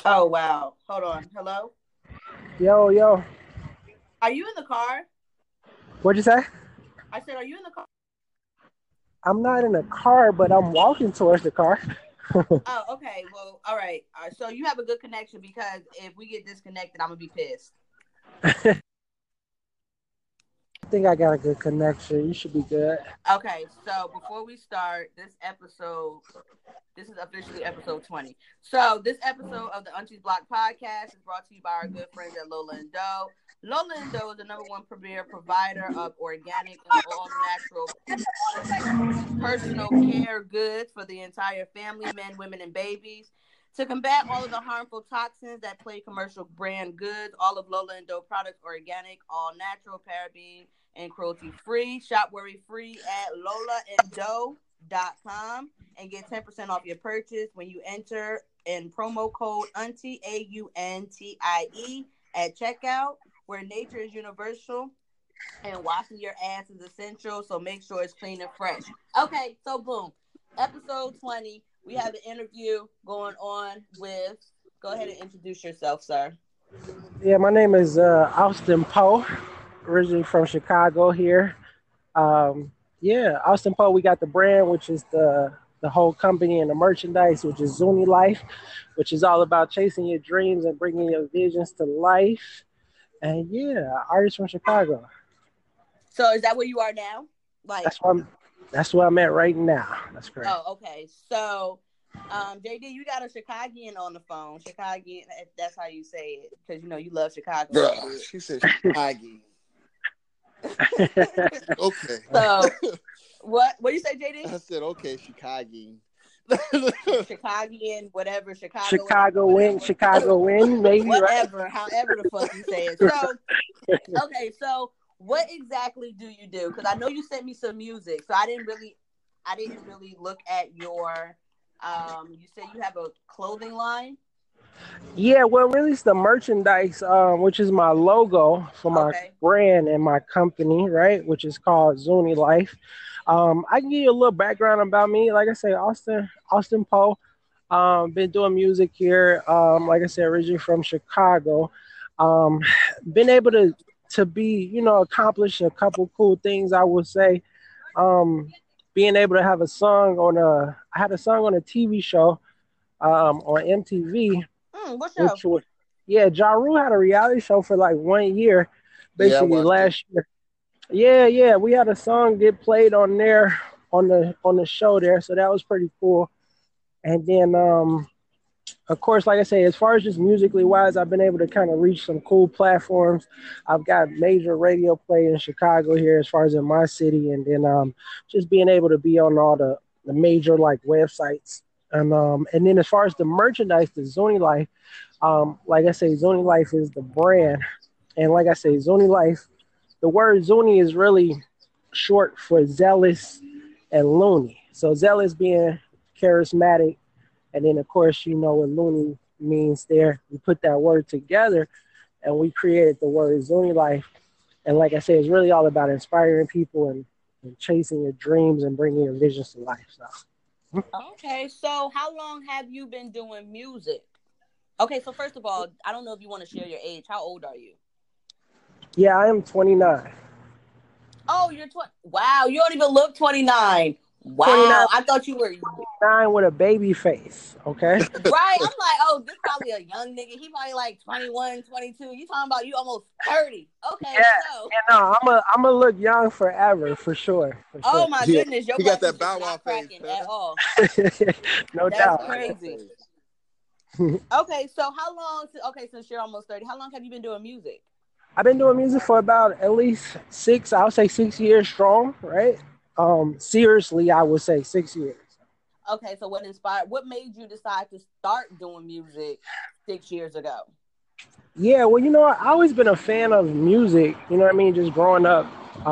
Oh wow. Hold on. Hello? Yo, yo. Are you in the car? What'd you say? I said, are you in the car? I'm not in a car, but I'm walking towards the car. Oh, okay. Well, all right. So you have a good connection because if we get disconnected, I'm gonna be pissed. I think I got a good connection. You should be good. Okay. So before we start this is officially episode 20. So this episode of the Auntie's Block podcast is brought to you by our good friends at Lola and Doe. Lola and Doe is the #1 premier provider of organic and all natural personal care goods for the entire family, men, women, and babies. To combat all of the harmful toxins that plague commercial brand goods, all of Lola and Doe products are organic, all natural, paraben, and cruelty free. Shop worry free at lolaanddoe.com and get 10% off your purchase when you enter in promo code Auntie AUNTIE at checkout, where nature is universal and washing your ass is essential, so make sure it's clean and fresh. Okay, so boom. Episode 20, we have an interview going on with, go ahead and introduce yourself, sir. Yeah, my name is Austin Poe, originally from Chicago here. Yeah, Austin Poe, we got the brand, which is the whole company, and the merchandise, which is Zuni Life, which is all about chasing your dreams and bringing your visions to life. And yeah, artist from Chicago. So is that where you are now? Like, That's where I'm at right now. That's correct. oh, okay. So, JD, you got a Chicagoan on the phone. Chicagoan, if that's how you say it, because you know you love Chicago. Bruh, she said Chicagoan. Okay. So, what do you say, JD? I said okay, Chicagoan. Chicagoan, whatever, Chicago win, maybe, whatever, right? however the fuck you say it. So, okay, so what exactly do you do? Because I know you sent me some music, so I didn't really look at your. You said you have a clothing line. Yeah, well, really, it's the merchandise, which is my logo for my brand and my company, right? Which is called Zuni Life. I can give you a little background about me. Like I say, Austin Poe. Been doing music here. Like I said, originally from Chicago. Been able to be, accomplish a couple cool things. I would say, being able to have I had a song on a TV show, on MTV. What show? Which was, yeah, Ja Rule had a reality show for like 1 year, basically last year. Yeah, we had a song get played on there on the show there, so that was pretty cool. And then, of course, like I say, as far as just musically wise, I've been able to kind of reach some cool platforms. I've got major radio play in Chicago here, as far as in my city, and then just being able to be on all the major like websites. And then as far as the merchandise, the Zuni Life, like I say, Zuni Life is the brand. And like I say, Zuni Life, the word Zuni is really short for zealous and loony. So zealous being charismatic. And then, of course, you know what loony means there. We put that word together and we created the word Zuni Life. And like I say, it's really all about inspiring people and chasing your dreams and bringing your visions to life. So. Okay, so how long have you been doing music? Okay, so first of all, I don't know if you want to share your age. How old are you? Yeah, I am 29. Oh, you're 20. Wow, you don't even look 29. Wow, 29, I thought you were 29 with a baby face, okay? Right, I'm like, oh, this probably a young nigga. He probably like 21, 22. You talking about you almost 30. Okay, Yeah, so. no, I'm gonna look young forever, for sure. Oh, my goodness. Your he got butt that is Bow Wow not face cracking at all. No That's doubt. crazy. Okay, so how long, since you're almost 30, how long have you been doing music? I've been doing music for about at least 6 years strong, right? Seriously, I would say 6 years. Okay, so what made you decide to start doing music 6 years ago? Yeah, well, I always been a fan of music, you know what I mean? Just growing up,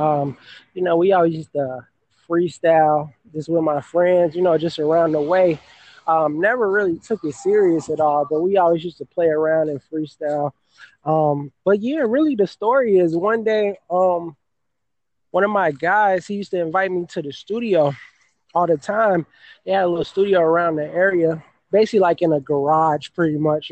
we always used to freestyle just with my friends, just around the way. Never really took it serious at all, but we always used to play around and freestyle. But yeah, really the story is one day, one of my guys, he used to invite me to the studio all the time. They had a little studio around the area. basically like in a garage, pretty much.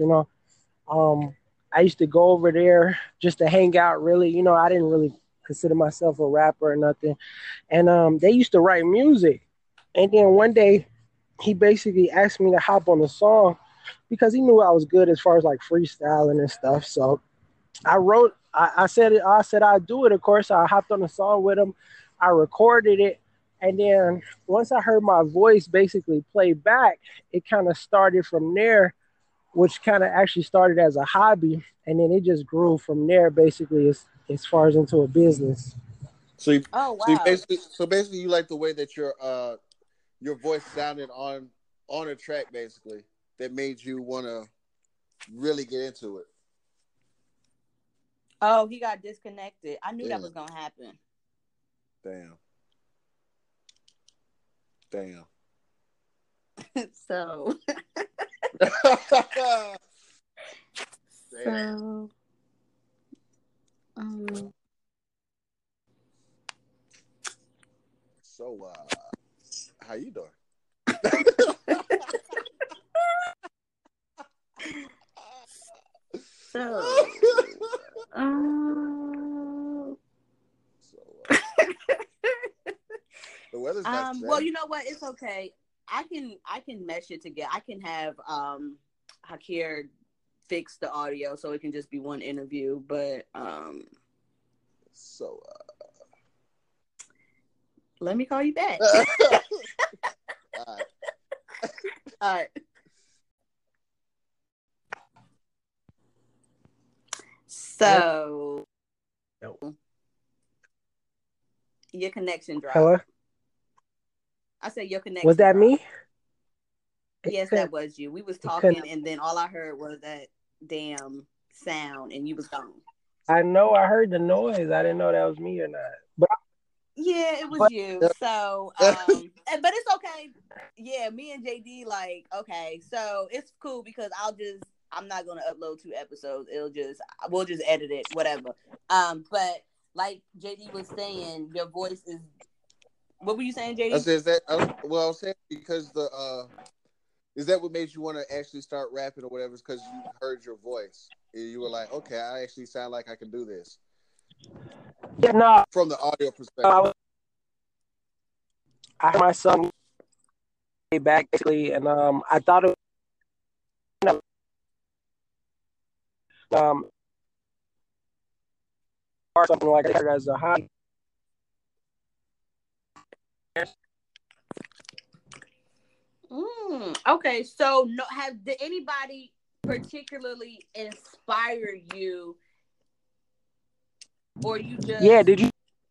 I used to go over there just to hang out. Really, I didn't really consider myself a rapper or nothing. And they used to write music. And then one day, he basically asked me to hop on the song because he knew I was good as far as like freestyling and stuff. So I wrote. I said I'd do it. Of course, I hopped on the song with him. I recorded it, and then once I heard my voice basically play back, it kind of started from there, which kind of actually started as a hobby, and then it just grew from there. Basically, as far as into a business. So, oh wow. So basically, you like the way that your voice sounded on a track, basically, that made you want to really get into it. Oh, he got disconnected. I knew that was gonna happen. Damn. So. Damn. So, how you doing? The weather's nice today. Well, you know what? It's okay. I can mesh it together. I can have Hakir fix the audio so it can just be one interview. But so let me call you back. All right. All right. So your connection dropped. Hello? I said your connection. Was that dropped. me? Yes, that was you. We was talking, and then all I heard was that damn sound, and you was gone. I know. I heard the noise. I didn't know that was me or not. But yeah, it was you. So, but it's okay. Yeah, me and JD, like, okay, so it's cool because I'm not gonna upload 2 episodes. We'll just edit it, whatever. But like JD was saying, your voice is. What were you saying, JD? I was saying because is that what made you want to actually start rapping or whatever? Because you heard your voice and you were like, okay, I actually sound like I can do this. Yeah, no. From the audio perspective, I heard my son back basically, and I thought it was, or something like that as a hobby. Okay, so did anybody particularly inspire you, or you just? Yeah, did you?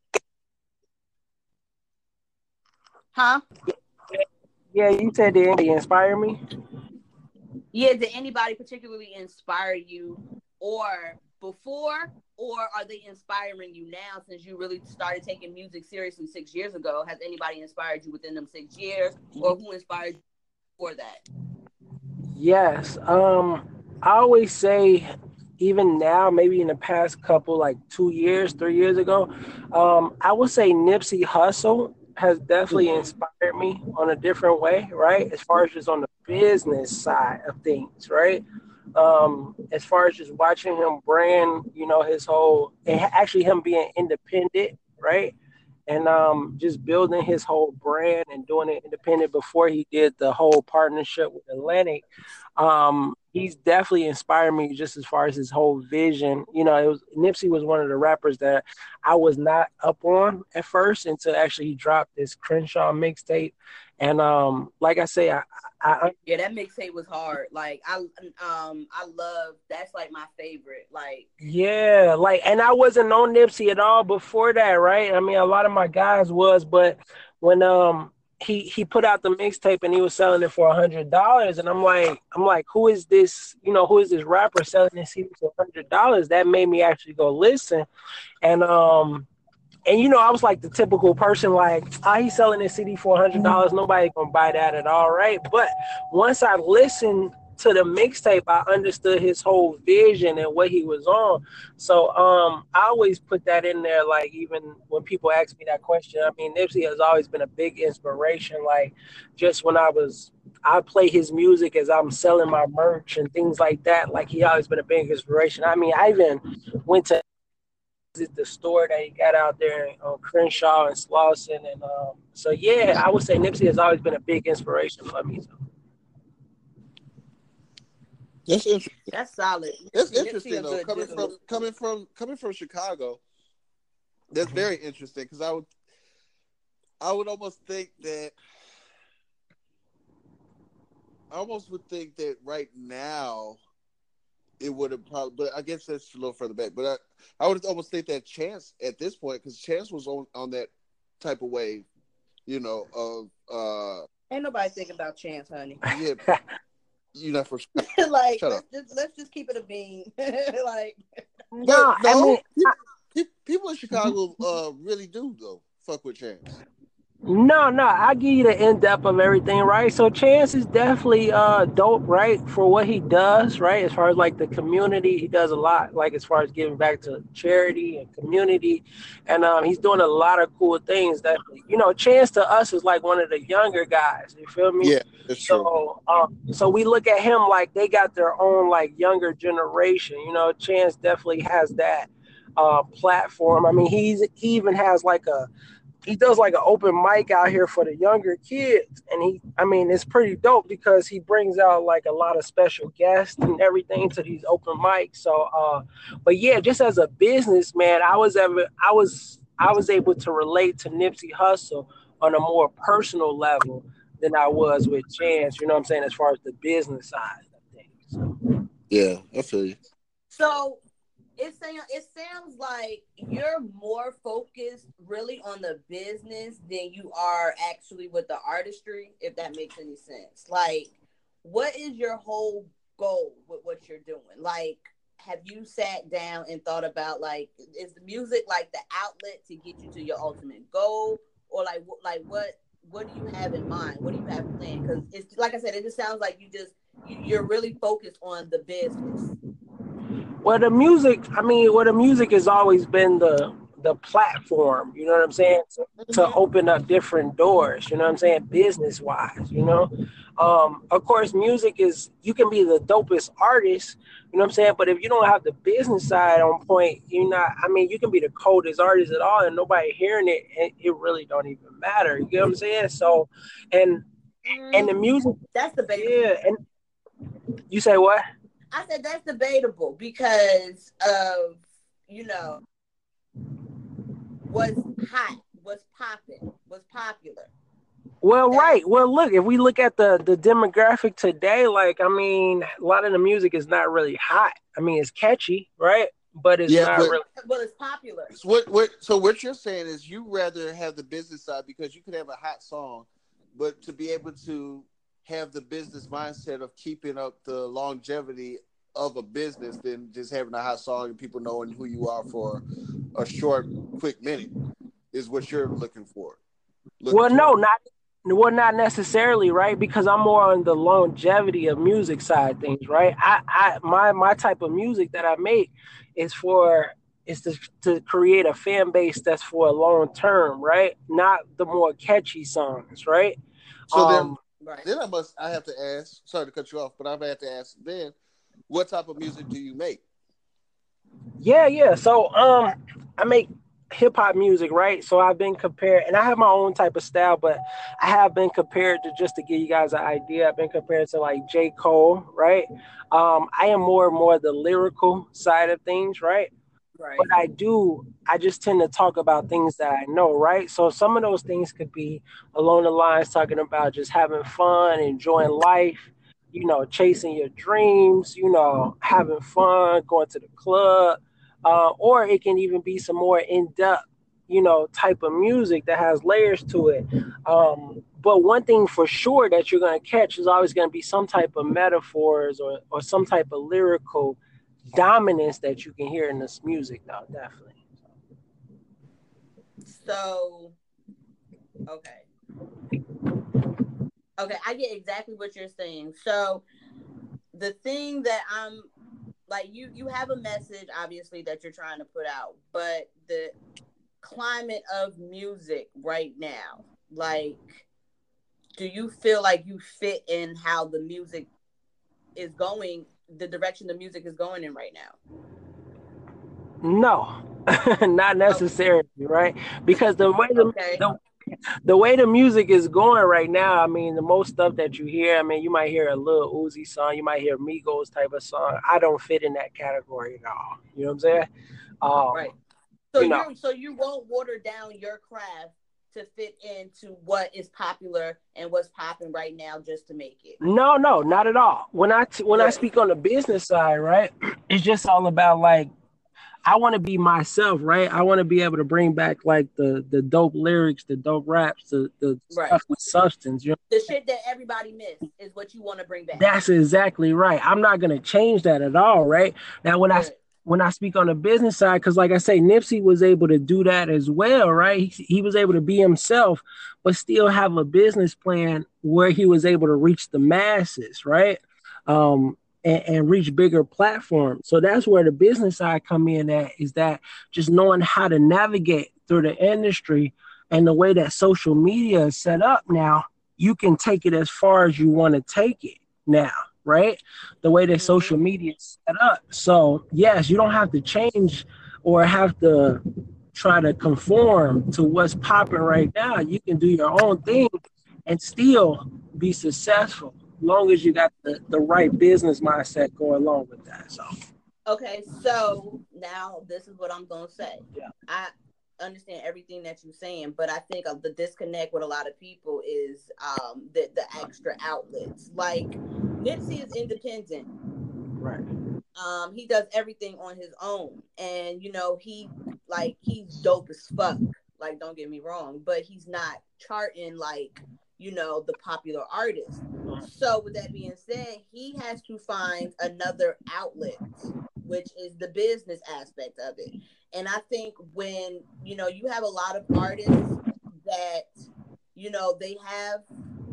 Huh? Yeah, you said did anybody inspire me? Yeah, did anybody particularly inspire you, or before, or are they inspiring you now since you really started taking music seriously 6 years ago? Has anybody inspired you within them 6 years, or who inspired you before that? Yes. I always say, even now, maybe in the past couple, like 2 years, 3 years ago, I would say Nipsey Hussle has definitely inspired me on a different way, right? As far as just on the business side of things, right? As far as just watching him brand, his whole, and actually him being independent, right? And just building his whole brand and doing it independent before he did the whole partnership with Atlantic. He's definitely inspired me just as far as his whole vision. Nipsey was one of the rappers that I was not up on at first until actually he dropped this Crenshaw mixtape. And like I say, yeah, that mixtape was hard. Like I love, that's like my favorite. Like yeah, like, and I wasn't on Nipsey at all before that, right? I mean, a lot of my guys was, but when he put out the mixtape and he was selling it for $100, and I'm like, who is this? Who is this rapper selling this CD for $100? That made me actually go listen, and I was like the typical person, like, he's selling this CD for $100. Nobody gonna buy that at all, right? But once I listened to the mixtape, I understood his whole vision and what he was on. So I always put that in there. Like even when people ask me that question, I mean Nipsey has always been a big inspiration. Like just when I play his music as I'm selling my merch and things like that. Like he always been a big inspiration. I mean, I even went to visit the store that he got out there on Crenshaw and Slauson, and so yeah, I would say Nipsey has always been a big inspiration for me. So. That's interesting. That's solid. That's interesting though. Coming from Chicago, that's very interesting because I would almost think that. I almost would think that right now it would have probably, but I guess that's a little further back. But I would almost think that Chance at this point, because Chance was on that type of wave, of ain't nobody thinking about Chance, honey. Yeah, you're not for like let's just keep it a bean. Like, but no, I mean, people in Chicago really do though fuck with Chance. No, I give you the in-depth of everything, right? So Chance is definitely dope, right, for what he does, right? As far as like the community, he does a lot, like as far as giving back to charity and community, and he's doing a lot of cool things. That Chance to us is like one of the younger guys. You feel me? Yeah, that's true. So we look at him like they got their own like younger generation. Chance definitely has that platform. I mean, he even has like he does like an open mic out here for the younger kids, and it's pretty dope because he brings out like a lot of special guests and everything to these open mics. So but yeah, just as a businessman, I was able to relate to Nipsey Hussle on a more personal level than I was with Chance, you know what I'm saying, as far as the business side of things. So. Yeah, I feel you. So it sounds like you're more focused really on the business than you are actually with the artistry, if that makes any sense. Like, what is your whole goal with what you're doing? Like, have you sat down and thought about, like, is the music like the outlet to get you to your ultimate goal? Or what do you have in mind? What do you have planned? Because it's like I said, it just sounds like you're really focused on the business. Well, the music has always been the platform, you know what I'm saying, to open up different doors, you know what I'm saying, business wise, of course, music you can be the dopest artist, you know what I'm saying, but if you don't have the business side on point, you can be the coldest artist at all and nobody hearing it, and it really don't even matter, you get what I'm saying? So, and the music, that's the basic. Yeah, and you say what? I said that's debatable because of, what's hot, what's popping, what's popular. Well, right. Well, look, if we look at the demographic today, like, a lot of the music is not really hot. It's catchy, right? But it's not really. Well, it's popular. So what you're saying is you rather have the business side because you could have a hot song, but to be able to have the business mindset of keeping up the longevity of a business than just having a hot song and people knowing who you are for a short, quick minute is what you're looking for. Not necessarily, right? Because I'm more on the longevity of music side things, right? My type of music that I make is to create a fan base that's for a long term, right? Not the more catchy songs, right? So then I have to ask, sorry to cut you off, but I have to ask then, what type of music do you make? Yeah. So I make hip hop music, right? So I've been compared, and I have my own type of style, but I have been compared to, just to give you guys an idea, I've been compared to like J. Cole, right? I am more the lyrical side of things, right? Right. But I just tend to talk about things that I know, right? So some of those things could be along the lines talking about just having fun, enjoying life, chasing your dreams, having fun, going to the club, or it can even be some more in-depth, type of music that has layers to it. But one thing for sure that you're going to catch is always going to be some type of metaphors or some type of lyrical dominance that you can hear in this music, though, definitely. So, okay, I get exactly what you're saying. So the thing that I'm like, you have a message obviously that you're trying to put out, but the climate of music right now, like, do you feel like you fit in how the music is going, the direction the music is going in right now? No, not necessarily, right? Because Okay. the way the music is going right now, I mean, the most stuff that you hear, I mean, you might hear a Lil Uzi song, you might hear Migos type of song. I don't fit in that category at all. You know what I'm saying? Right. So you know, you won't water down your craft to fit into what is popular and what's popping right now just to make it. no, not at all. When I speak on the business side, right, it's just all about like I want to be myself, right? I want to be able to bring back like the dope lyrics, the dope raps, the Right. stuff with substance. You know? The shit that everybody missed is what you want to bring back. That's exactly right. I'm not gonna change that at all, right? Now when I speak on the business side, because like I say, Nipsey was able to do that as well, right? He was able to be himself, but still have a business plan where he was able to reach the masses, right? And reach bigger platforms. So that's where the business side come in at, is that just knowing how to navigate through the industry and the way that social media is set up now, you can take it as far as you want to take it now, right? The way that social media is set up. So yes, you don't have to change or have to try to conform to what's popping right now. You can do your own thing and still be successful, long as you got the right business mindset going along with that. So okay, so now this is what I'm gonna say. Yeah. I understand everything that you're saying, but I think the disconnect with a lot of people is the extra outlets. Like Nipsey is independent. right. He does everything on his own, and you know he's dope as fuck. Like, don't get me wrong, but he's not charting like, you know, the popular artists. So with that being said, he has to find another outlet, which is the business aspect of it. And I think when, you know, you have a lot of artists that, you know, they have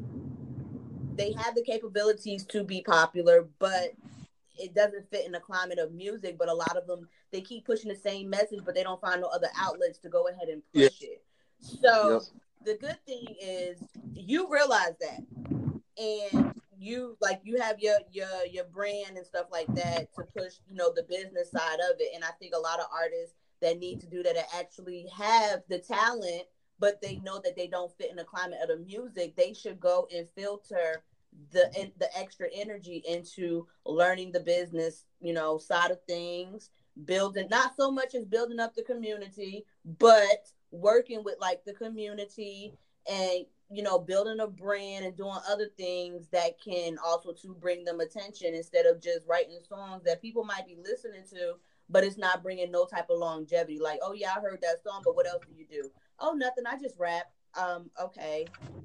the capabilities to be popular, but it doesn't fit in the climate of music. But a lot of them, they keep pushing the same message, but they don't find no other outlets to go ahead and push it. So the good thing is you realize that, and you have your brand and stuff like that to push, you know, the business side of it. And I think a lot of artists that need to do that actually have the talent, but they know that they don't fit in the climate of the music. They should go and filter the extra energy into learning the business, you know, side of things, building, not so much as building up the community, but working with like the community and, you know, building a brand and doing other things that can also to bring them attention, instead of just writing songs that people might be listening to, but it's not bringing no type of longevity. Like, oh yeah, I heard that song, but what else do you do? Oh, nothing, I just rap. Okay.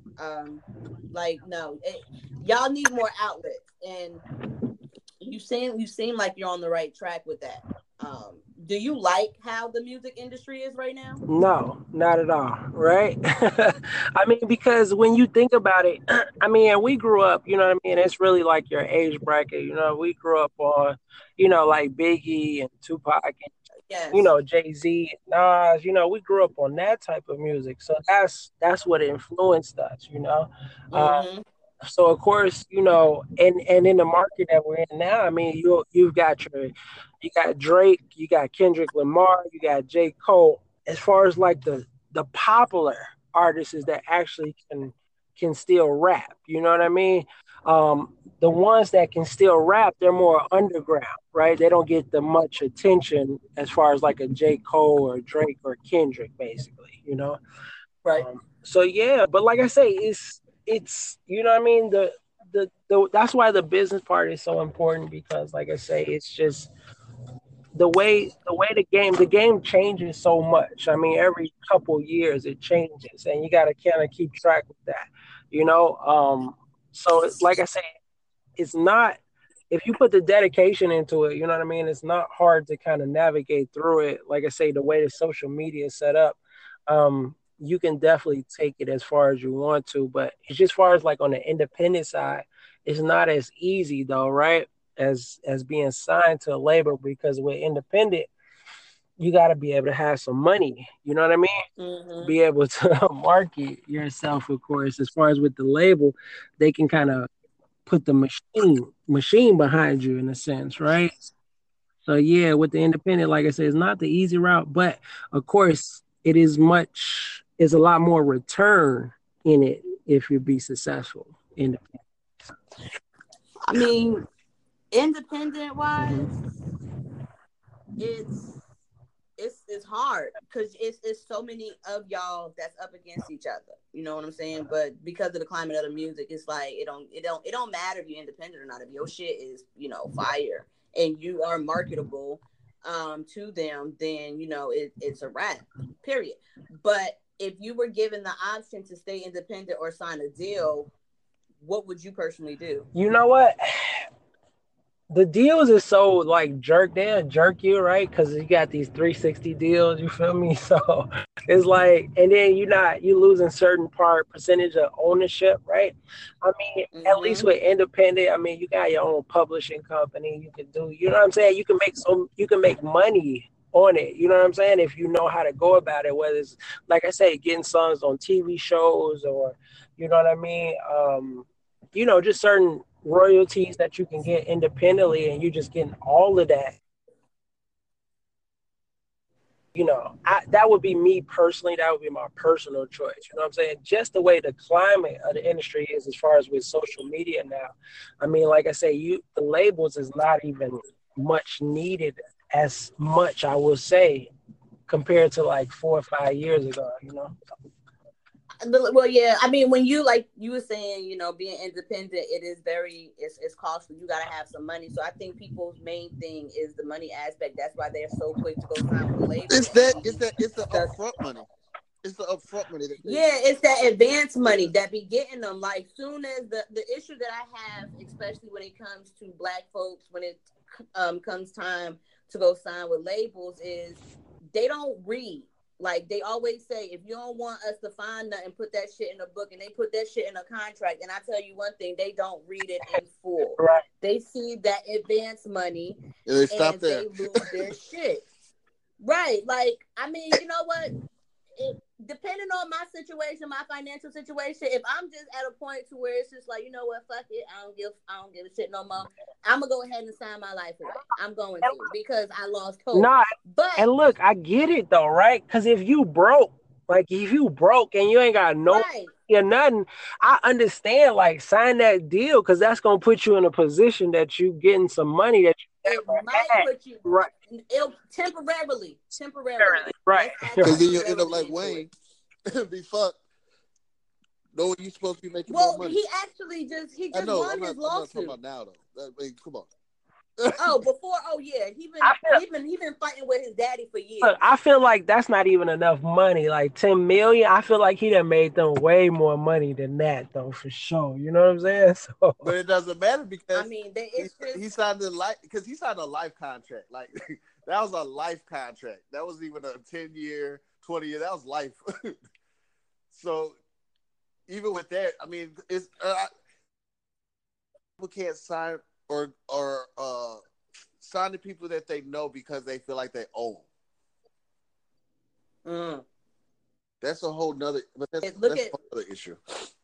Like, no, y'all need more outlets, and you seem like you're on the right track with that. Do you like how the music industry is right now? No, not at all, right? I mean, because when you think about it, I mean, and we grew up, you know what I mean? It's really like your age bracket, you know, we grew up on, you know, like Biggie and Tupac and, yes, you know, Jay-Z and Nas, you know, we grew up on that type of music. So that's what influenced us, you know? So of course, you know, and in the market that we're in now, I mean, you got Drake, you got Kendrick Lamar, you got J. Cole. As far as like the popular artists that actually can still rap, you know what I mean? The ones that can still rap, they're more underground, right? They don't get the much attention as far as like a J. Cole or Drake or Kendrick, basically, you know? right. So yeah, but like I say, it's you know what I mean, the that's why the business part is so important, because like I say, it's just the game changes so much. I mean, every couple years it changes, and you got to kind of keep track with that, you know. So like I say, it's not, if you put the dedication into it, you know what I mean, it's not hard to kind of navigate through it. Like I say, the way the social media is set up, you can definitely take it as far as you want to, but it's just far as like on the independent side, it's not as easy though, right? as being signed to a label, because with independent, you got to be able to have some money. You know what I mean? Mm-hmm. Be able to market yourself, of course. As far as with the label, they can kind of put the machine behind you in a sense, right? So yeah, with the independent, like I said, it's not the easy route, but of course, it's a lot more return in it if you be successful in it. I mean, independent wise, Mhm. it's hard because it's so many of y'all that's up against each other. You know what I'm saying? But because of the climate of the music, it's like it don't matter if you're independent or not. If your shit is fire and you are marketable to them, then it's a wrap. Period. But if you were given the option to stay independent or sign a deal, what would you personally do? You know what? The deals is so like jerk you, right? Because you got these 360 deals, you feel me? So it's like, and then you losing certain percentage of ownership, right? I mean, at least Mm-hmm. with independent, I mean, you got your own publishing company. You can do, you know what I'm saying? You can make money on it. You know what I'm saying? If you know how to go about it, whether it's like I say, getting songs on TV shows, or you know what I mean? Just certain royalties that you can get independently, and you're just getting all of that. That would be me personally. That would be my personal choice. You know what I'm saying? Just the way the climate of the industry is, as far as with social media now. I mean, like I say, the labels is not even much needed as much, I will say, compared to like 4 or 5 years ago. Well, yeah. I mean, when you were saying, being independent, it's costly. You got to have some money. So I think people's main thing is the money aspect. That's why they're so quick to go sign with a label and be It's the stuck. upfront money. It's the upfront money that they. Yeah, it's that advance money that be getting them. Like, soon as the issue that I have, especially when it comes to black folks, when it comes time to go sign with labels, is they don't read. Like, they always say, if you don't want us to find nothing, put that shit in a book, and they put that shit in a contract. And I tell you one thing, they don't read it in full. Right. They see that advance money And they stop and there. they lose their shit. Right. Like, I mean, you know what? Depending on my situation, my financial situation, if I'm just at a point to where it's just like, you know what, fuck it, I don't give a shit no more. I'm gonna go ahead and sign my life away. I'm going to, because I lost hope. Nah, But and look, I get it though, right? Because if you broke, and you ain't got no right, or nothing, I understand. Like, sign that deal, because that's gonna put you in a position that you getting some money that you it never might had. put you Right. temporarily. Right. Because then you end up temporarily like into Wayne, it. be fucked. Knowing you supposed to be making more Well, money. he actually he I just know. won I'm his not talking lawsuit. about now though. I mean, come on. Oh yeah, he been fighting with his daddy for years. Look, I feel like that's not even enough money. Like 10 million, I feel like he done made them way more money than that, though, for sure. You know what I'm saying? So, But it doesn't matter, I because mean, he signed he signed a life contract. Like, that was a life contract. That was even a 10-year, 20-year. That was life. So even with that, I mean, it's people can't sign or sign to people that they know because they feel like they owe them. Mm. That's a whole nother. But that's a whole other issue.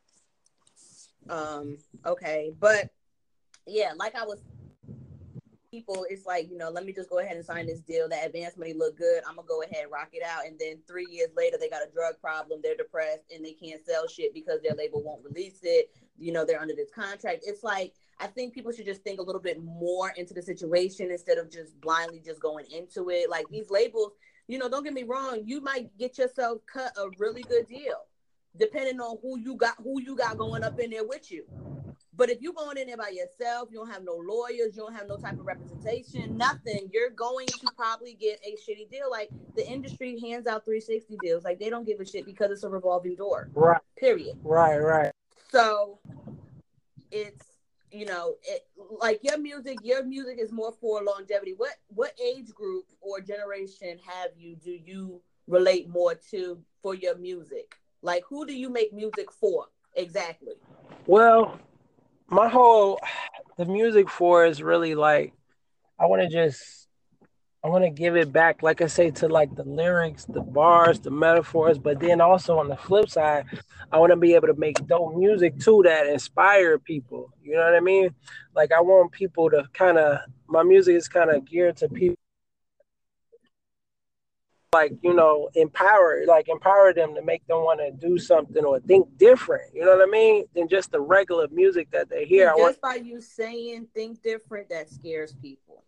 Okay, but yeah, like I was, people, it's like, let me just go ahead and sign this deal. That advance money look good. I'm gonna go ahead and rock it out. And then 3 years later, they got a drug problem. They're depressed and they can't sell shit because their label won't release it. They're under this contract. It's like, I think people should just think a little bit more into the situation instead of just blindly just going into it. Like, these labels, don't get me wrong, you might get yourself cut a really good deal, depending on who you got going up in there with you. But if you're going in there by yourself, you don't have no lawyers, you don't have no type of representation, nothing, you're going to probably get a shitty deal. Like, the industry hands out 360 deals. Like, they don't give a shit because it's a revolving door. right. Period. Right. So it's, like, your music is more for longevity. What age group or generation do you relate more to for your music? Like, who do you make music for exactly? Well, my whole the music for is really like I want to just I want to give it back, like I say, to like the lyrics, the bars, the metaphors, but then also on the flip side, I want to be able to make dope music too that inspire people. You know what I mean? Like I want people to kind of my music is kind of geared to people like empower them to make them want to do something or think different. You know what I mean? Than just the regular music that they hear. See, just by you saying think different, that scares people.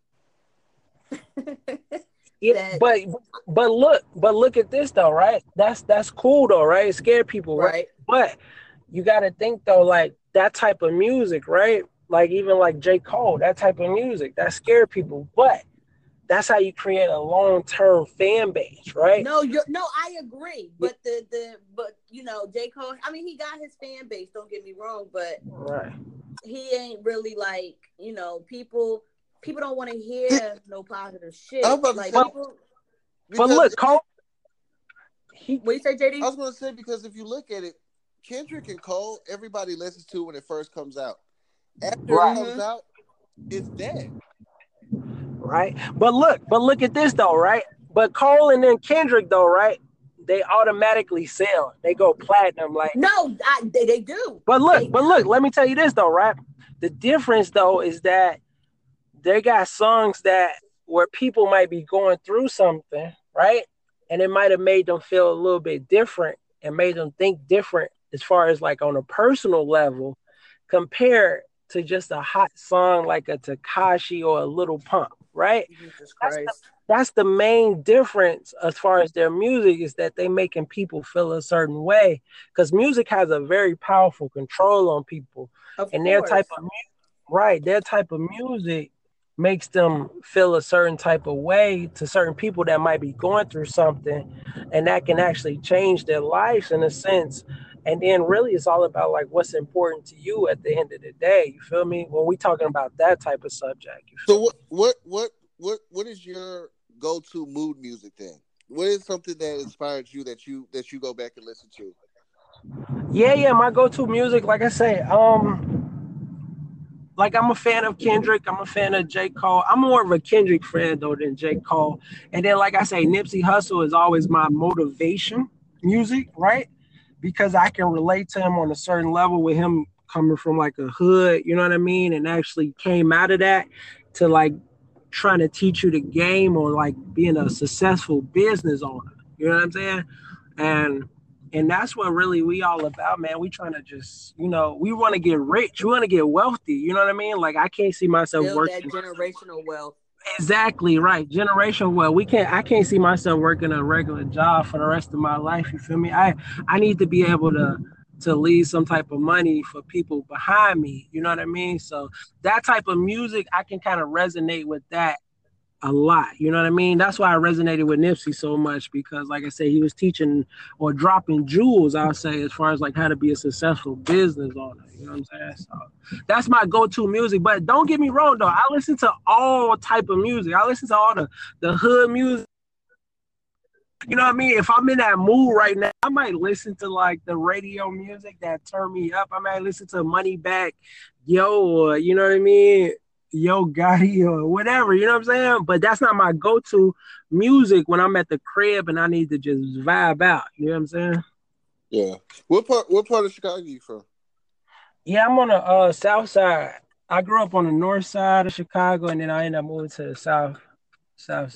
Yeah, but look at this though, right? That's cool though, right? It scared people, right? But you got to think though, like that type of music, right? Like even like J. Cole, that type of music that scared people, but that's how you create a long-term fan base, right? No, I agree. But but you know, J. Cole, I mean, he got his fan base, don't get me wrong, but right. He ain't really like, you know, people don't want to hear no positive shit. Like people but look, Cole what you say, JD? I was gonna say because if you look at it, Kendrick and Cole, everybody listens to when it first comes out. After it comes out, it's dead. Right. But look at this though, right? But Cole and then Kendrick though, right? They automatically sell. They go platinum. Like no, they do. But look, let me tell you this though, right? The difference though is that they got songs that where people might be going through something, right? And it might have made them feel a little bit different and made them think different as far as like on a personal level compared to just a hot song like a Tekashi or a Lil Pump, right? Jesus Christ. That's the main difference as far as their music is that they making people feel a certain way because music has a very powerful control on people. And their type of music makes them feel a certain type of way to certain people that might be going through something, and that can actually change their lives in a sense. And then really it's all about like what's important to you at the end of the day. You feel me? When we talking about that type of subject. So what is your go-to mood music then? What is something that inspires you that you go back and listen to? Yeah, my go-to music, like I say, like I'm a fan of Kendrick, I'm a fan of J. Cole. I'm more of a Kendrick fan though than J. Cole. And then like I say, Nipsey Hussle is always my motivation music, right? Because I can relate to him on a certain level with him coming from like a hood, you know what I mean? And actually came out of that to like trying to teach you the game or like being a successful business owner. You know what I'm saying? And that's what really we all about, man. We trying to just, you know, we want to get rich. We want to get wealthy. You know what I mean? Like I can't see myself build working that generational wealth. Exactly right. Generational wealth. I can't see myself working a regular job for the rest of my life. You feel me? I need to be able to leave some type of money for people behind me. You know what I mean? So that type of music, I can kind of resonate with that a lot. You know what I mean? That's why I resonated with Nipsey so much because, like I said, he was teaching or dropping jewels, I'll say, as far as like how to be a successful business owner. You know what I'm saying? So that's my go-to music. But don't get me wrong, though. I listen to all type of music. I listen to all the hood music. You know what I mean? If I'm in that mood right now, I might listen to like the radio music that turn me up. I might listen to Moneybagg Yo, or you know what I mean? Yo Gotti or whatever, you know what I'm saying? But that's not my go-to music when I'm at the crib and I need to just vibe out. You know what I'm saying? Yeah. What part of Chicago are you from? Yeah, I'm on the south side. I grew up on the north side of Chicago and then I ended up moving to the south side.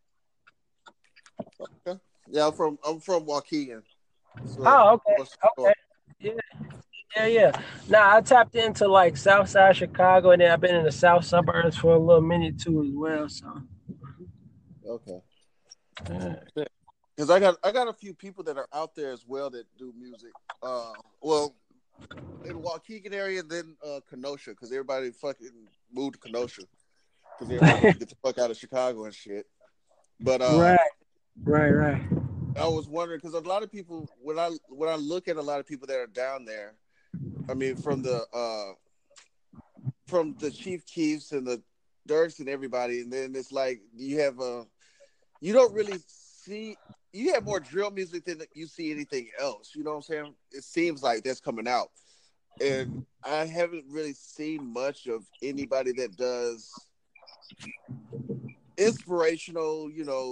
Okay. Yeah, I'm from Waukegan. So okay. Yeah. Now I tapped into like South Side Chicago, and then I've been in the South suburbs for a little minute too as well. So okay, because I got a few people that are out there as well that do music. Well, in Waukegan area, then Kenosha, because everybody fucking moved to Kenosha because everybody get the fuck out of Chicago and shit. But right. I was wondering because a lot of people, when I look at a lot of people that are down there, I mean from the Chief Keefs and the Durks and everybody, and then it's like you don't really see, you have more drill music than you see anything else. You know what I'm saying? It seems like that's coming out. and I haven't really seen much of anybody that does inspirational,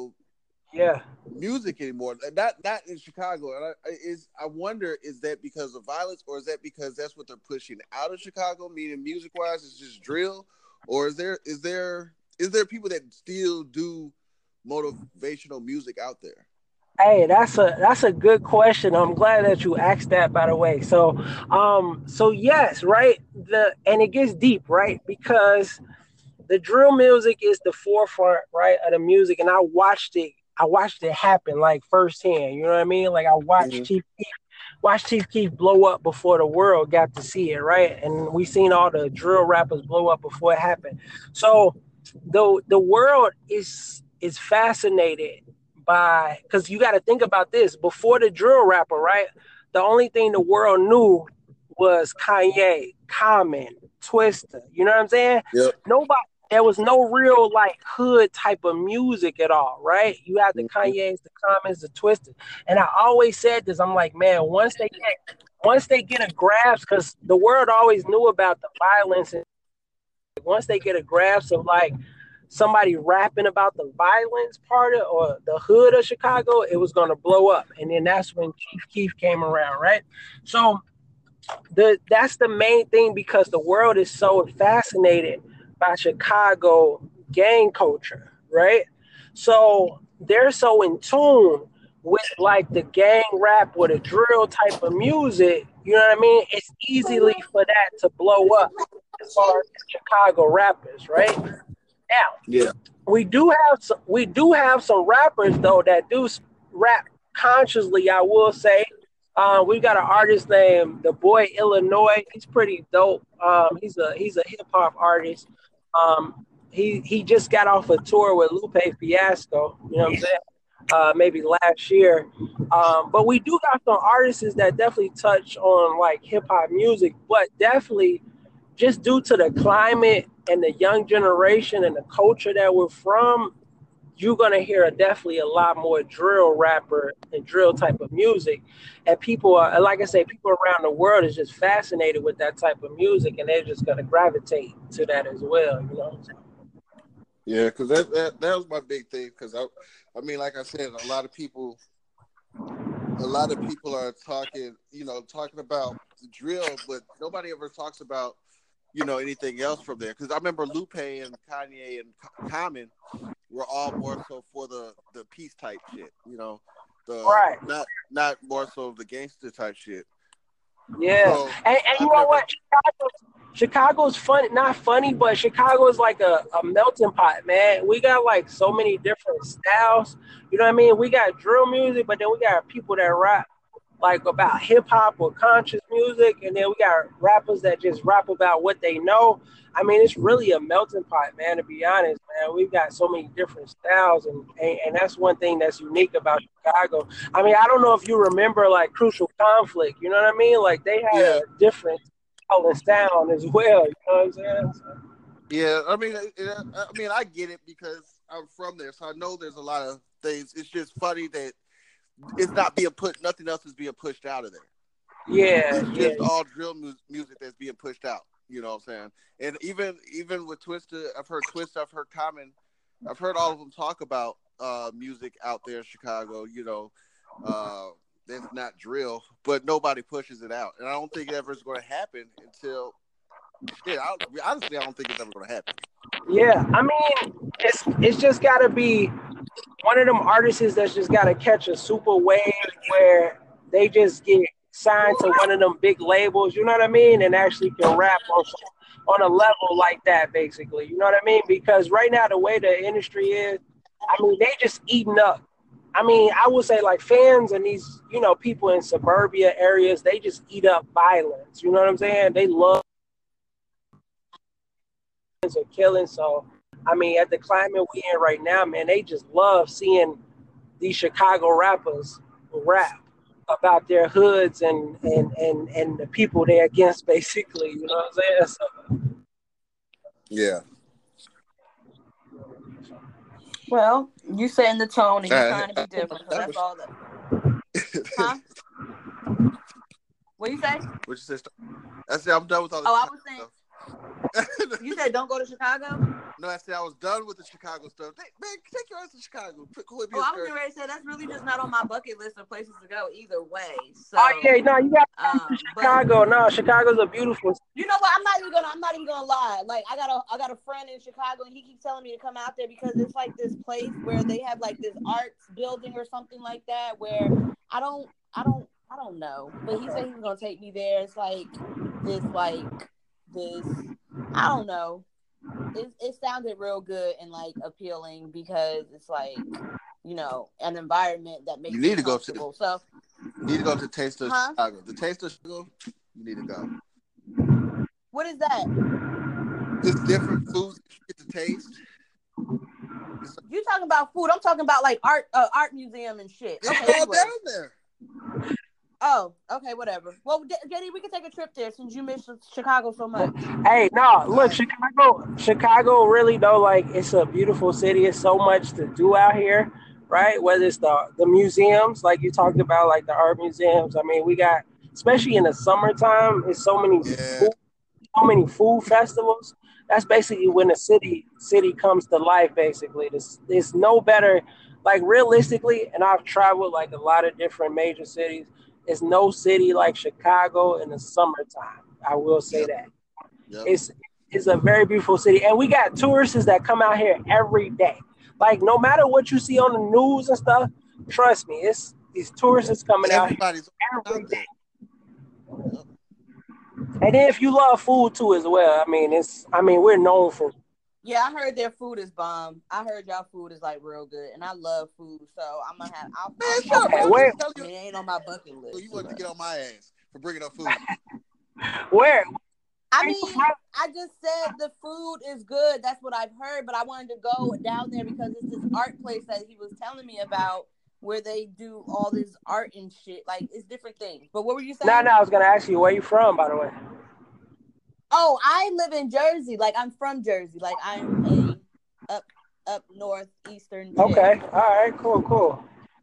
music anymore. Not in Chicago. And I wonder, is that because of violence, or is that because that's what they're pushing out of Chicago? Meaning, music wise, it's just drill, or is there people that still do motivational music out there? Hey, that's a good question. I'm glad that you asked that, by the way. So yes, right. And it gets deep, right? Because the drill music is the forefront, right, of the music, and I watched it. I watched it happen like firsthand. You know what I mean? Like I watched Chief Keef blow up before the world got to see it, right? And we seen all the drill rappers blow up before it happened. So the world is fascinated by, because you got to think about this, before the drill rapper, right? The only thing the world knew was Kanye, Common, Twista. You know what I'm saying? Yep. There was no real like hood type of music at all, right? You have the Kanyes, the Commons, the Twista, and I always said this. I'm like, man, once they get a grasp, because the world always knew about the violence, and once they get a grasp of like somebody rapping about the violence part of, or the hood of Chicago, it was going to blow up. And then that's when Chief Keef came around, right? So that's the main thing, because the world is so fascinated by Chicago gang culture, right? So they're so in tune with like the gang rap or the drill type of music, you know what I mean? It's easily for that to blow up as far as Chicago rappers, right? Now, we do have some rappers though that do rap consciously. I will say, we got an artist named The Boy Illinois. He's pretty dope. He's a hip hop artist. He just got off a tour with Lupe Fiasco. You know what I'm saying? Maybe last year. But we do got some artists that definitely touch on like hip hop music, but definitely just due to the climate and the young generation and the culture that we're from, you're gonna hear definitely a lot more drill rapper and drill type of music. And people are, like I say, people around the world is just fascinated with that type of music, and they're just gonna gravitate to that as well, you know. Yeah, because that was my big thing. Because I mean, like I said, a lot of people are talking about the drill, but nobody ever talks about anything else from there. Because I remember Lupe and Kanye and Common were all more so for the peace type shit, right? Not more so the gangster type shit. Yeah, so, and you know what? Chicago's fun, not funny, but Chicago is like a melting pot, man. We got like so many different styles. You know what I mean? We got drill music, but then we got people that rap like about hip hop or conscious music, and then we got rappers that just rap about what they know. I mean, it's really a melting pot, man, to be honest, man. We've got so many different styles, and that's one thing that's unique about Chicago. I mean, I don't know if you remember like Crucial Conflict, you know what I mean? Like they had a different sound as well, you know what I'm saying? Yeah, I mean, I get it because I'm from there, so I know there's a lot of things. It's just funny that it's not being nothing else is being pushed out of there. Yeah, it's just all drill music that's being pushed out. You know what I'm saying? And even with Twista, I've heard Twista, I've heard Common, I've heard all of them talk about music out there in Chicago. That's not drill, but nobody pushes it out, and I don't think it ever is going to happen until. Honestly, I don't think it's ever going to happen. Yeah, I mean, it's just got to be one of them artists that's just got to catch a super wave where they just get signed to one of them big labels, you know what I mean, and actually can rap on a level like that, basically, you know what I mean? Because right now, the way the industry is, I mean, they just eating up. I mean, I would say like fans and these, people in suburbia areas, they just eat up violence, you know what I'm saying? They love or killing. So, I mean, at the climate we in right now, man, they just love seeing these Chicago rappers rap about their hoods and the people they're against, basically. You know what I'm saying? So, yeah. Well, you setting the tone and you're trying to be different. So that's all that. Huh? What you say? What you say? I said I'm done with all the I was saying. stuff. You said don't go to Chicago? No, I said I was done with the Chicago stuff. Man, take your ass to Chicago. I was getting ready to say that's really just not on my bucket list of places to go either way. So, you got to go to Chicago. No, Chicago's a beautiful city. You know what? I'm not even gonna lie. Like I got a friend in Chicago and he keeps telling me to come out there because it's like this place where they have like this arts building or something like that where I don't know. But he said he was gonna take me there. It's like this I don't know. It sounded real good and like appealing because it's like, you know, an environment that makes you comfortable. You need to go to Taste of Chicago. The Taste of Chicago, you need to go. What is that? It's different foods that you get to taste. You talking about food? I'm talking about like art museum and shit. It's all down there. Oh, okay, whatever. Well, JD, we can take a trip there since you miss Chicago so much. Hey, no, look, Chicago really though, like it's a beautiful city. It's so much to do out here, right? Whether it's the museums, like you talked about, like the art museums. I mean, we got, especially in the summertime, it's so many food festivals. That's basically when the city comes to life. Basically, there's no better. Like realistically, and I've traveled like a lot of different major cities. It's no city like Chicago in the summertime. I will say that. Yep. It's a very beautiful city. And we got tourists that come out here every day. Like no matter what you see on the news and stuff, trust me, it's these tourists coming out here every day. Yep. And then if you love food too as well, I mean we're known for. Yeah, I heard their food is bomb. I heard y'all food is like real good, and I love food, so I'm gonna have. It ain't on my bucket list. So you want to get on my ass for bringing up food? Where? I mean, I just said the food is good. That's what I've heard, but I wanted to go down there because it's this art place that he was telling me about, where they do all this art and shit. Like it's different things. But what were you saying? No, I was gonna ask you where you from, by the way. Oh, I live in Jersey. Like I'm from Jersey. Like I'm a up northeastern. Okay. All right. Cool.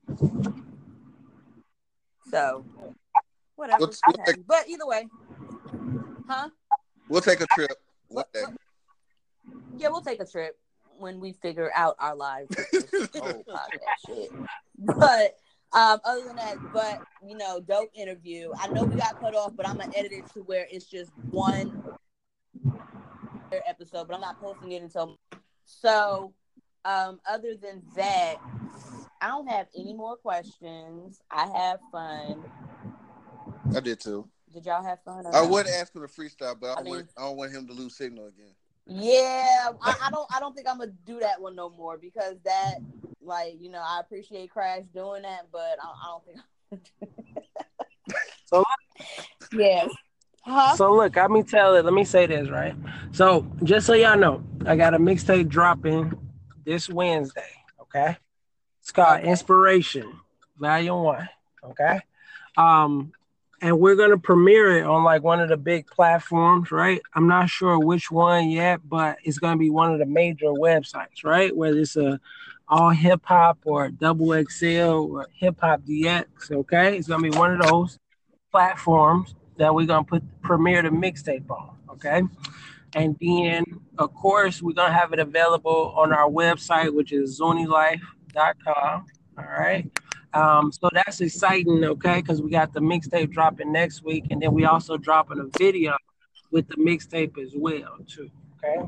So whatever. But either way, huh? We'll take a trip one day. Yeah, we'll take a trip when we figure out our lives with this whole podcast shit. But other than that, you know, dope interview. I know we got cut off, but I'm gonna edit it to where it's just one episode, but I'm not posting it until. So, other than that, I don't have any more questions. I have fun. I did too. Did y'all have fun? I would ask him to freestyle, but I don't want him to lose signal again. Yeah, I don't think I'm gonna do that one no more because that, like, you know, I appreciate Crash doing that, but I don't think. So yeah. Huh? So look, let me say this, right? So just so y'all know, I got a mixtape dropping this Wednesday. Okay, it's called Inspiration, Volume 1. Okay, and we're gonna premiere it on like one of the big platforms, right? I'm not sure which one yet, but it's gonna be one of the major websites, right? Whether it's all hip hop or Double XL or Hip Hop DX. Okay, it's gonna be one of those platforms that we're gonna premiere the mixtape on. Okay, and then of course we're gonna have it available on our website, which is zunilife.com. All right. So that's exciting, okay? Because we got the mixtape dropping next week, and then we also dropping a video with the mixtape as well, too. Okay.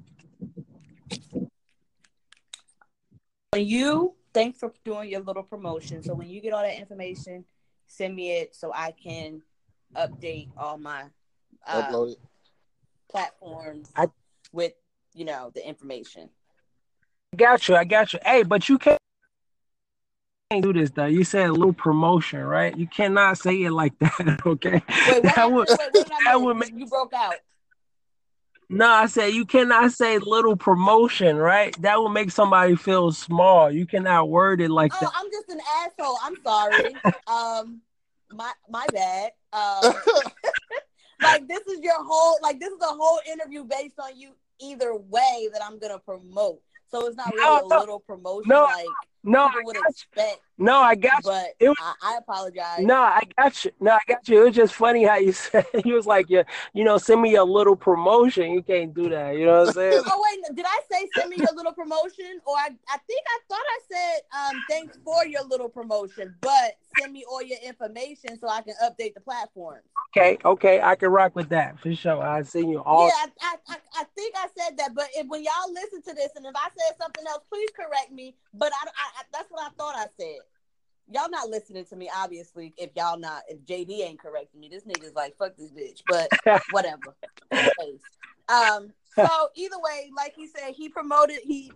Thanks for doing your little promotion. So when you get all that information, send me it so I can update all my upload it platforms with, you know, the information. I got you. Hey, but you can't do this though. You said a little promotion, right? You cannot say it like that, okay? Wait, that would make you broke out. No, I said you cannot say little promotion, right? That will make somebody feel small. You cannot word it like that. Oh, I'm just an asshole. I'm sorry. My bad. Like this is a whole interview based on you either way that I'm gonna promote. So it's not really a little promotion like people would expect. No, I got you. But I apologize. No, I got you. No, I got you. It was just funny how you said he was like, yeah, send me a little promotion. You can't do that. You know what I'm saying? Oh wait, did I say send me your little promotion? Or I think I thought I said thanks for your little promotion, but send me all your information so I can update the platforms. Okay, I can rock with that for sure. I seen you all. Yeah, I think I said that, but when y'all listen to this, and if I said something else, please correct me. But I that's what I thought I said. Y'all not listening to me, obviously. If JD ain't correcting me, this nigga's like, fuck this bitch. But whatever. So either way, like he said, he promoted. He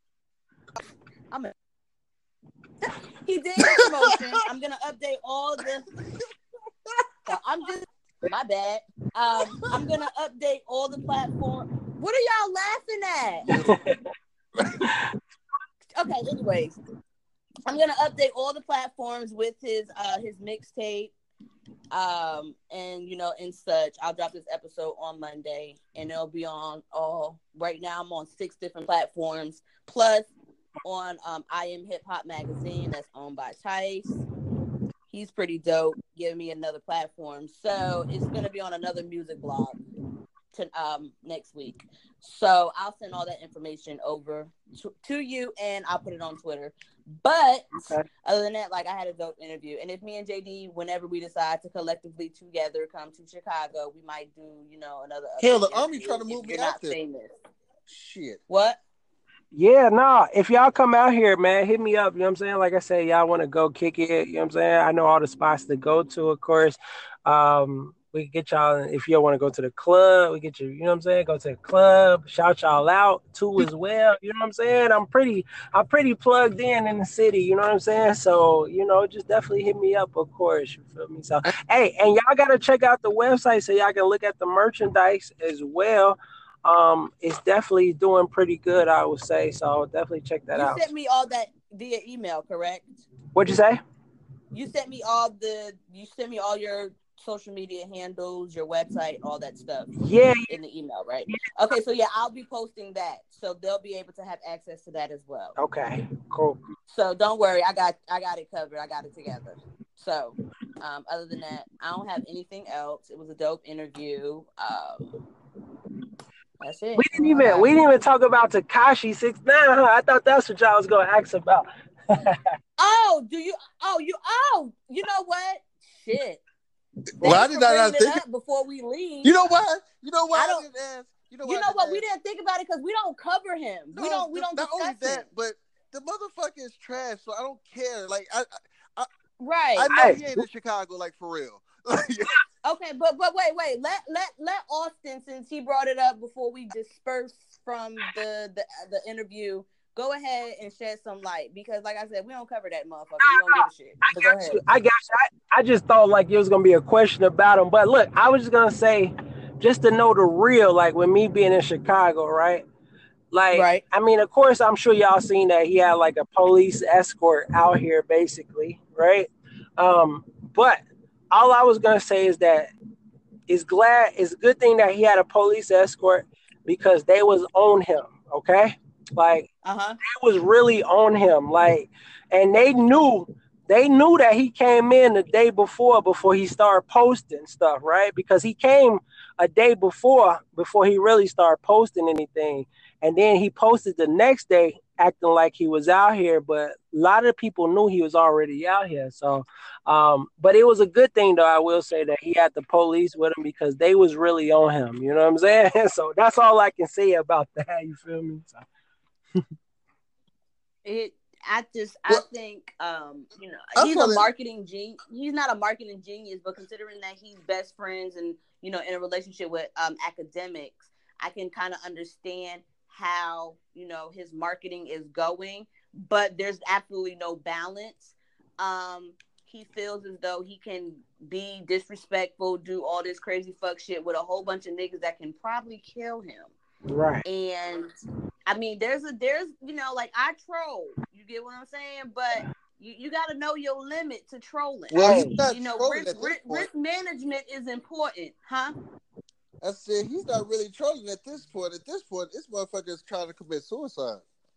did promotion. I'm gonna update all the. So my bad. I'm gonna update all the platforms. What are y'all laughing at? Okay, anyways. I'm gonna update all the platforms with his mixtape. And and such. I'll drop this episode on Monday and it'll be on all right now. I'm on 6 different platforms, plus on I Am Hip Hop magazine that's owned by Tice. He's pretty dope, giving me another platform. So it's gonna be on another music blog next week. So I'll send all that information over to you and I'll put it on Twitter. But other than that, like, I had a dope interview. And if me and JD, whenever we decide to collectively together come to Chicago, we might do, another. Hell, the Army trying to move me out there. Famous. Shit. What? Yeah, no. If y'all come out here, man, hit me up. You know what I'm saying? Like I said, y'all want to go kick it. You know what I'm saying? I know all the spots to go to, of course. We can get y'all, if you want to go to the club, we get you, you know what I'm saying? Go to the club, shout y'all out too as well. You know what I'm saying? I'm pretty plugged in the city, you know what I'm saying? So, just definitely hit me up, of course. You feel me? So, hey, and y'all got to check out the website so y'all can look at the merchandise as well. It's definitely doing pretty good, I would say. So definitely check that out. You sent me all that via email, correct? What'd you say? You sent me all your social media handles, your website, all that stuff. Yeah. In the email, right? Okay, so yeah, I'll be posting that. So they'll be able to have access to that as well. Okay, cool. So don't worry, I got it covered. I got it together. So other than that, I don't have anything else. It was a dope interview. That's it. We didn't even talk about Tekashi 6ix9ine. I thought that's what y'all was gonna ask about. You know what? Shit. Well, I did not think before we leave. You know what? I didn't ask. You know what? We didn't think about it because we don't cover him. No, we don't. Not only that, him. but the motherfucker is trash. So I don't care. Like right. I know he ain't in Chicago, like, for real. Okay, but wait. Let Austin, since he brought it up before we disperse from the interview, go ahead and shed some light, because like I said, we don't cover that motherfucker. We don't give a shit. But go ahead. I got you. I just thought like it was gonna be a question about him. But look, I was just gonna say, just to know the real, like with me being in Chicago, right? Like, right. I mean, of course, I'm sure y'all seen that he had like a police escort out here, basically, right? But all I was gonna say is that it's a good thing that he had a police escort, because they was on him, okay? Like, they was really on him, like, and they knew that he came in the day before he started posting stuff, right? Because he came a day before he really started posting anything, and then he posted the next day acting like he was out here, but a lot of people knew he was already out here. So, but it was a good thing, though, I will say, that he had the police with him, because they was really on him, you know what I'm saying? So that's all I can say about that, you feel me? So. I think he's a marketing genius. He's not a marketing genius, but considering that he's best friends and in a relationship with academics, I can kind of understand how his marketing is going, but there's absolutely no balance. He feels as though he can be disrespectful, do all this crazy fuck shit with a whole bunch of niggas that can probably kill him. Right. And I mean, there's like, I troll, you get what I'm saying? But you got to know your limit to trolling. Well, he's not trolling risk management is important, huh? I said he's not really trolling at this point. At this point, this motherfucker is trying to commit suicide.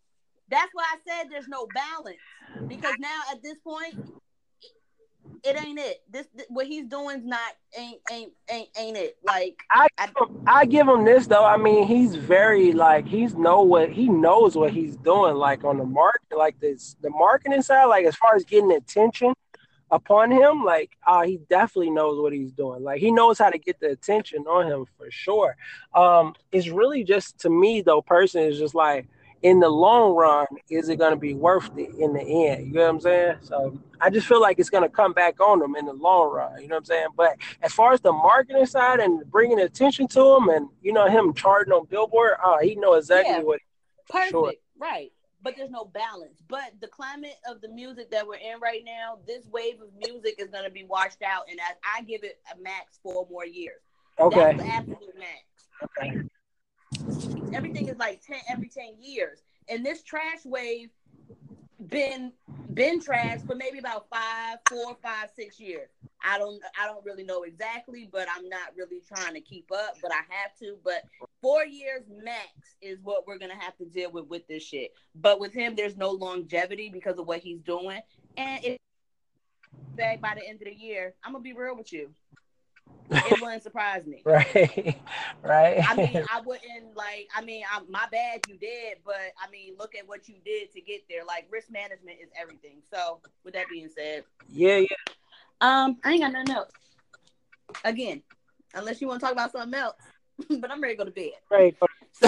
That's why I said there's no balance, because now at this point, it ain't it. This what he's doing's not ain't it. Like I give him this though. I mean, he's very like he knows what he's doing. Like on the market, like the marketing side, like as far as getting attention upon him, like he definitely knows what he's doing. Like he knows how to get the attention on him for sure. It's really just to me though, personally, it's just like in the long run, is it going to be worth it in the end? You know what I'm saying? So I just feel like it's going to come back on them in the long run. You know what I'm saying? But as far as the marketing side and bringing attention to him, and him charting on Billboard, he knows exactly what. Perfect, sure. Right. But there's no balance. But the climate of the music that we're in right now, this wave of music is going to be washed out, and I give it a max 4 more years. Okay. That's the absolute max. Okay. Everything is like 10 every 10 years, and this trash wave been trash for maybe about 4, 5, 6 years. I don't really know exactly, but I'm not really trying to keep up, but I have to. But 4 years max is what we're gonna have to deal with this shit. But with him, there's no longevity because of what he's doing, and it's back by the end of the year. I'm gonna be real with you. It wouldn't surprise me. Right. I mean, I wouldn't my bad you did, but I mean, look at what you did to get there. Like, risk management is everything. So with that being said. Yeah. I ain't got nothing else. Again, unless you want to talk about something else. But I'm ready to go to bed. Right. So,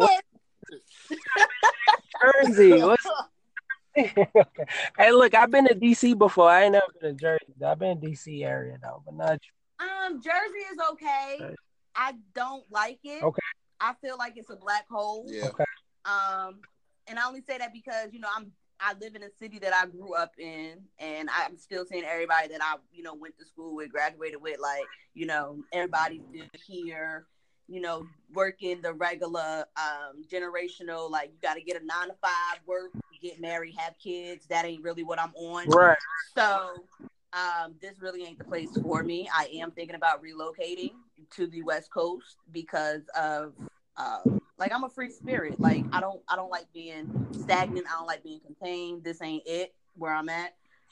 Jersey. Hey, look, I've been to DC before. I ain't never been to Jersey. I've been in DC area though, but not. Jersey is okay. I don't like it. Okay. I feel like it's a black hole. Yeah. Okay. And I only say that because I live in a city that I grew up in, and I'm still seeing everybody that I went to school with, graduated with, like everybody's here. Working the regular generational, like you got to get a 9 to 5, work, get married, have kids. That ain't really what I'm on. Right. So this really ain't the place for me. I am thinking about relocating to the West Coast because of like I'm a free spirit. Like I don't like being stagnant. I don't like being contained. This ain't it where I'm at.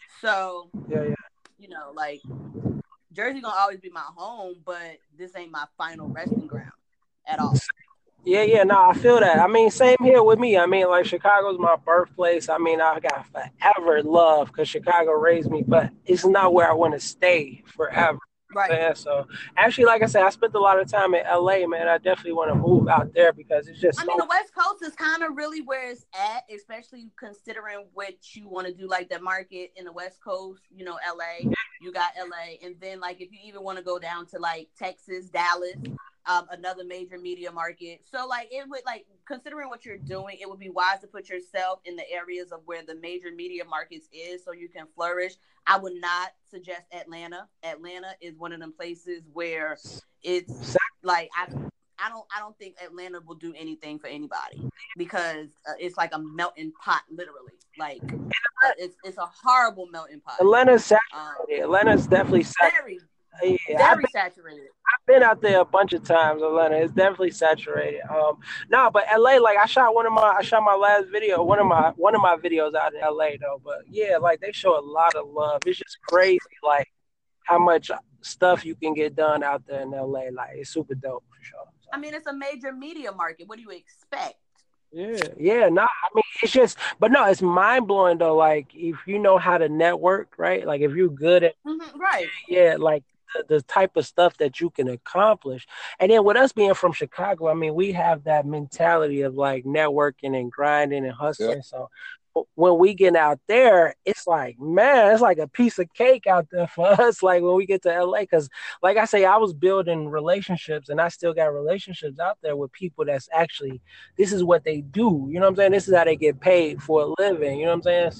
So yeah. Like Jersey gonna always be my home, but this ain't my final resting ground at all. Yeah, no, I feel that. I mean, same here with me. I mean, like, Chicago's my birthplace. I mean, I got forever love because Chicago raised me, but it's not where I want to stay forever. Right. Yeah, so actually, like I said, I spent a lot of time in LA, man. I definitely want to move out there because it's just. I mean, the West Coast is kind of really where it's at, especially considering what you want to do, like the market in the West Coast. LA. You got LA, and then like if you even want to go down to like Texas, Dallas. Another major media market. So like it would, like, considering what you're doing, it would be wise to put yourself in the areas of where the major media markets is so you can flourish. I would not suggest Atlanta. Atlanta is one of them places where it's like I don't think Atlanta will do anything for anybody because it's like a melting pot, literally. Like it's a horrible melting pot. Atlanta's saturated. Atlanta's definitely saturated. Very saturated. I've been out there a bunch of times, Atlanta. It's definitely saturated. No, but LA, like I shot my last video, one of my videos out in LA though. But yeah, like they show a lot of love. It's just crazy, like how much stuff you can get done out there in LA. Like it's super dope for sure. So. I mean, it's a major media market. What do you expect? Yeah. No, I mean, it's just, but no, it's mind blowing though. Like if you know how to network, right? Like if you're good at, right? Yeah, like. The type of stuff that you can accomplish. And then with us being from Chicago, I mean, we have that mentality of like networking and grinding and hustling. Yeah. So when we get out there, it's like, man, it's like a piece of cake out there for us. Like when we get to LA, because like I say, I was building relationships and I still got relationships out there with people that's actually, this is what they do. You know what I'm saying? This is how they get paid for a living. You know what I'm saying?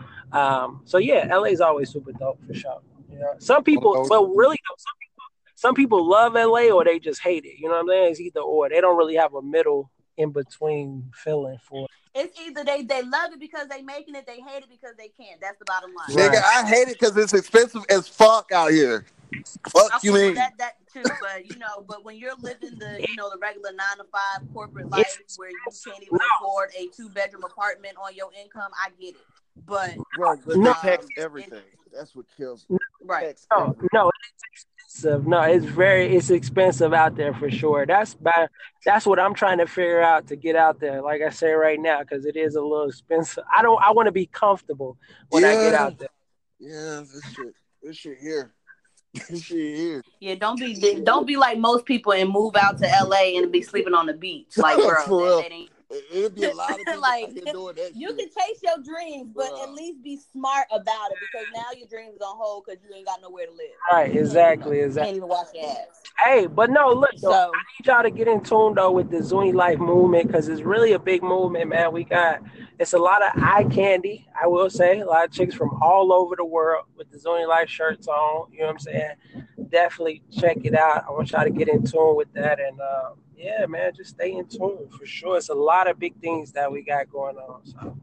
So yeah, LA is always super dope for sure. Some people, but really, some people love LA or they just hate it. You know what I'm saying? It's either or. They don't really have a middle in between feeling for it. It's either they love it because they making it, they hate it because they can't. That's the bottom line. Nigga, I hate it because it's expensive as fuck out here. Fuck Okay, you mean? That too, but when you're living the the regular 9-to-5 corporate life where you can't even afford a 2-bedroom apartment on your income, I get it. But they tax everything. That's what kills me. Right. No, it's expensive. No, it's expensive out there for sure. That's what I'm trying to figure out to get out there. Like I say right now, because it is a little expensive. I want to be comfortable when I get out there. Yeah, this shit here. This shit here. Yeah, don't be like most people and move out to LA and be sleeping on the beach. Like, bro, that ain't. It'll be a lot of people like, doing that. You can chase your dreams, but at least be smart about it because now your dreams on hold because you ain't got nowhere to live. Right, exactly. Can't even wash your ass. Hey, but no, look, So, I need y'all to get in tune though with the Zuni Life movement because it's really a big movement, man. It's a lot of eye candy, I will say. A lot of chicks from all over the world with the Zuni Life shirts on. You know what I'm saying? Definitely check it out. I want y'all to get in tune with that. And yeah, man, just stay in tune for sure. It's a lot of big things that we got going on. So.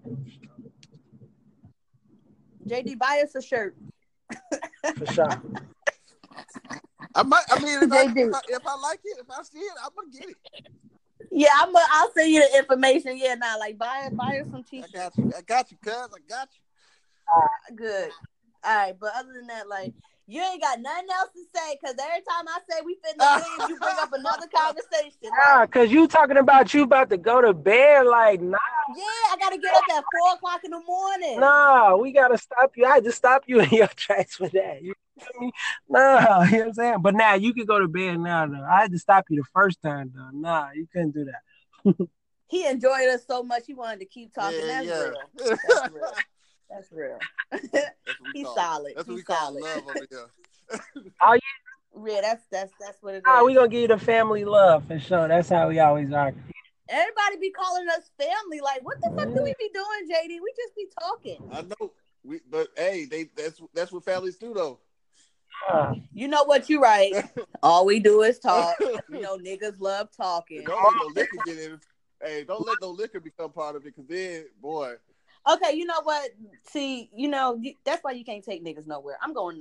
JD, buy us a shirt. For sure. I mean, if I like it, if I see it, I'm gonna get it. Yeah, I'll send you the information. Yeah, like buy her some t-shirts. I got you, cuz. I got you. Good. All right, but other than that, like, you ain't got nothing else to say because every time I say we finna leave, you bring up another conversation. Because you talking about you about to go to bed, like, nah. Yeah, I got to get up at 4 o'clock in the morning. Nah, we got to stop you. I just stop you in your tracks for that. You feel me? Nah, you know what I'm saying? But now you can go to bed now, though. I had to stop you the first time, though. Nah, you couldn't do that. He enjoyed us so much, he wanted to keep talking. Yeah, That's real. That's real. He's solid. That's what we call love over here. Oh yeah, that's what it is. We gonna give you the family love for sure. That's how we always are. Everybody be calling us family. Like, what the fuck do we be doing, JD? We just be talking. I know. But hey, that's what families do though. You know what? You right. All we do is talk. Niggas love talking. Don't let no liquor get in. Hey, don't let no liquor become part of it, because then, boy. Okay, you know what? See, that's why you can't take niggas nowhere. I'm done.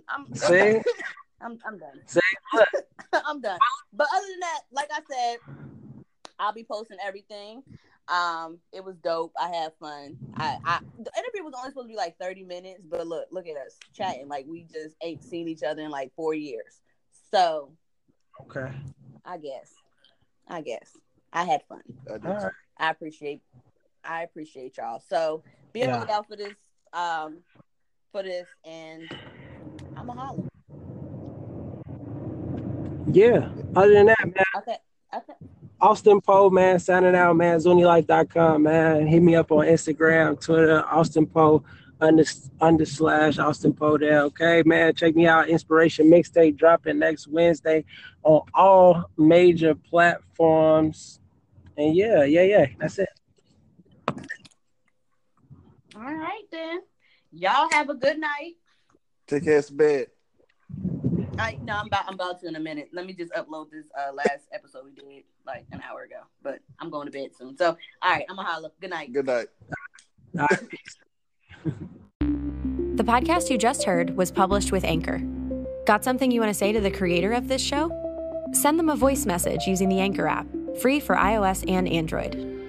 See, look. I'm done. But other than that, like I said, I'll be posting everything. It was dope. I had fun. The interview was only supposed to be like 30 minutes, but look at us chatting like we just ain't seen each other in like 4 years. So, okay. I guess I had fun. All right. I appreciate y'all. So be on the lookout for this, and I'ma holler. Yeah. Other than that, man. Okay. Austin Poe, man, signing out, man. ZuniLife.com, man. Hit me up on Instagram, Twitter, Austin Poe _ Austin Poe there. Okay, man. Check me out. Inspiration Mixtape dropping next Wednesday on all major platforms. And yeah. That's it. All right, then. Y'all have a good night. Take care to bed. No, I'm about to in a minute. Let me just upload this last episode we did like an hour ago. But I'm going to bed soon. So, all right, I'm going to holler. Good night. Good night. The podcast you just heard was published with Anchor. Got something you want to say to the creator of this show? Send them a voice message using the Anchor app, free for iOS and Android.